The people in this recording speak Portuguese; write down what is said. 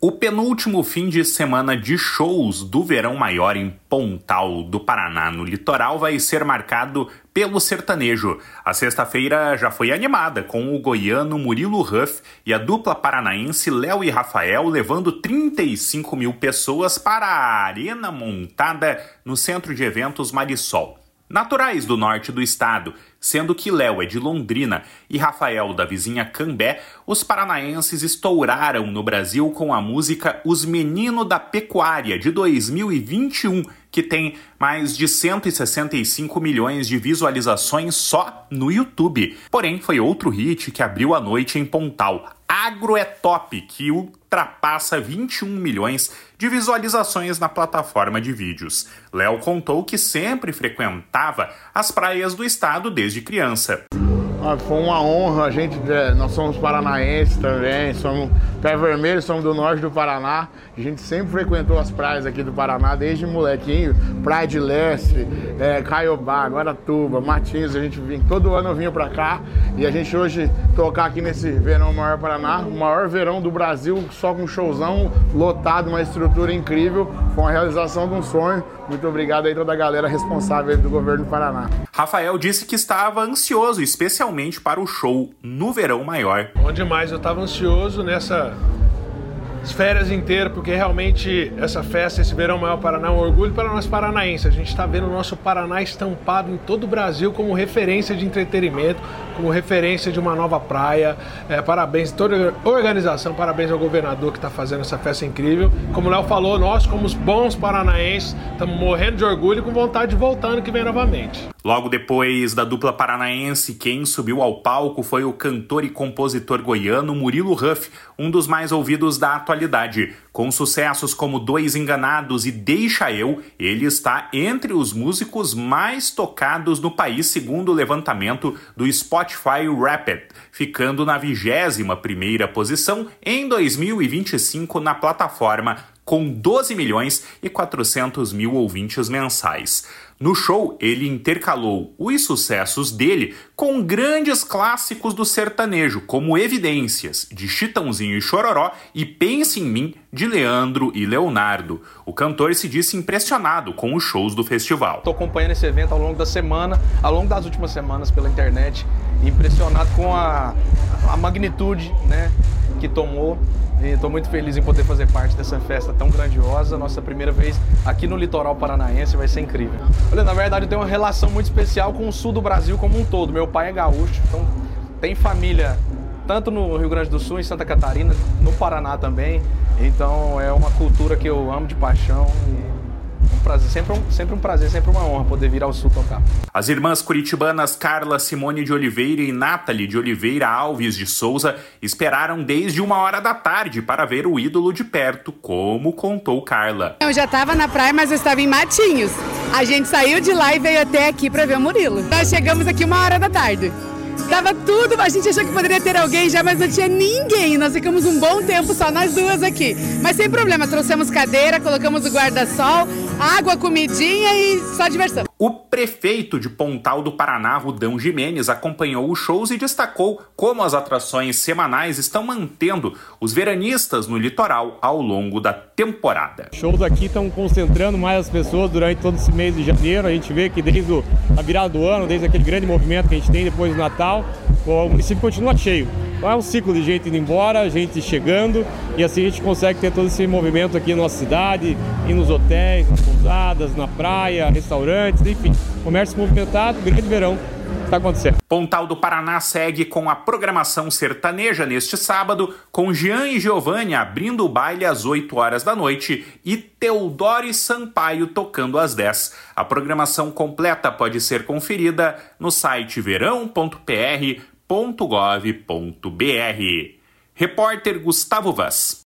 O penúltimo fim de semana de shows do Verão Maior em Pontal do Paraná, no litoral, vai ser marcado pelo sertanejo. A sexta-feira já foi animada, com o goiano Murilo Huff e a dupla paranaense Léo e Rafael levando 35 mil pessoas para a arena montada no Centro de Eventos Marisol. Naturais do norte do estado, sendo que Léo é de Londrina e Rafael da vizinha Cambé, os paranaenses estouraram no Brasil com a música Os Meninos da Pecuária, de 2021, que tem mais de 165 milhões de visualizações só no YouTube. Porém, foi outro hit que abriu a noite em Pontal, Agro é Top, que ultrapassa 21 milhões de visualizações na plataforma de vídeos. Léo contou que sempre frequentava as praias do estado desde criança. Foi uma honra, nós somos paranaenses também, somos Pé Vermelho, somos do norte do Paraná. A gente sempre frequentou as praias aqui do Paraná, desde molequinho, Praia de Leste, Caiobá, Guaratuba, Matinhos, todo ano eu vinha pra cá. E a gente hoje tocar aqui nesse Verão Maior Paraná, o maior verão do Brasil, só com showzão lotado, uma estrutura incrível, foi uma realização de um sonho. Muito obrigado aí a toda a galera responsável do governo do Paraná. Rafael disse que estava ansioso, especialmente para o show no Verão Maior. Bom demais, eu estava ansioso nessas férias inteiras, porque realmente essa festa, esse Verão Maior Paraná é um orgulho para nós paranaenses. A gente está vendo o nosso Paraná estampado em todo o Brasil como referência de entretenimento, como referência de uma nova praia. Parabéns a toda a organização, parabéns ao governador que está fazendo essa festa incrível. Como o Léo falou, nós, como os bons paranaenses, estamos morrendo de orgulho e com vontade de voltar ano que vem novamente. Logo depois da dupla paranaense, quem subiu ao palco foi o cantor e compositor goiano Murilo Huff, um dos mais ouvidos da atualidade. Com sucessos como Dois Enganados e Deixa Eu, ele está entre os músicos mais tocados no país, segundo o levantamento do Spotify Wrapped, ficando na 21ª posição em 2025 na plataforma, com 12 milhões e 400 mil ouvintes mensais. No show, ele intercalou os sucessos dele com grandes clássicos do sertanejo, como Evidências, de Chitãozinho e Chororó, e Pense em Mim, de Leandro e Leonardo. O cantor se disse impressionado com os shows do festival. Estou acompanhando esse evento ao longo da semana, ao longo das últimas semanas pela internet, impressionado com a magnitude, que tomou. E estou muito feliz em poder fazer parte dessa festa tão grandiosa. Nossa primeira vez aqui no litoral paranaense, vai ser incrível. Olha, na verdade eu tenho uma relação muito especial com o sul do Brasil como um todo. Meu pai é gaúcho, então tem família tanto no Rio Grande do Sul, em Santa Catarina, no Paraná também. Então é uma cultura que eu amo de paixão e um prazer, sempre um prazer, sempre uma honra poder vir ao sul tocar. As irmãs curitibanas Carla Simone de Oliveira e Nathalie de Oliveira Alves de Souza esperaram desde 1h da tarde para ver o ídolo de perto, como contou Carla. Eu já estava na praia, mas eu estava em Matinhos. A gente saiu de lá e veio até aqui para ver o Murilo. Nós chegamos aqui 1h da tarde. Tava tudo, a gente achou que poderia ter alguém já, mas não tinha ninguém. Nós ficamos um bom tempo só nós duas aqui. Mas sem problema, trouxemos cadeira, colocamos o guarda-sol, água, comidinha e só diversão. O prefeito de Pontal do Paraná, Rudão Gimenez, acompanhou os shows e destacou como as atrações semanais estão mantendo os veranistas no litoral ao longo da temporada. Shows aqui estão concentrando mais as pessoas durante todo esse mês de janeiro. A gente vê que desde a virada do ano, desde aquele grande movimento que a gente tem depois do Natal, o município continua cheio. Então é um ciclo de gente indo embora, gente chegando, e assim a gente consegue ter todo esse movimento aqui na nossa cidade, ir nos hotéis, nas pousadas, na praia, restaurantes, enfim. Comércio movimentado, grande verão está acontecendo. Pontal do Paraná segue com a programação sertaneja neste sábado, com Jean e Giovanni abrindo o baile às 8h da noite e Teodoro e Sampaio tocando às 10. A programação completa pode ser conferida no site verão.pr.gov.br. Repórter Gustavo Vaz.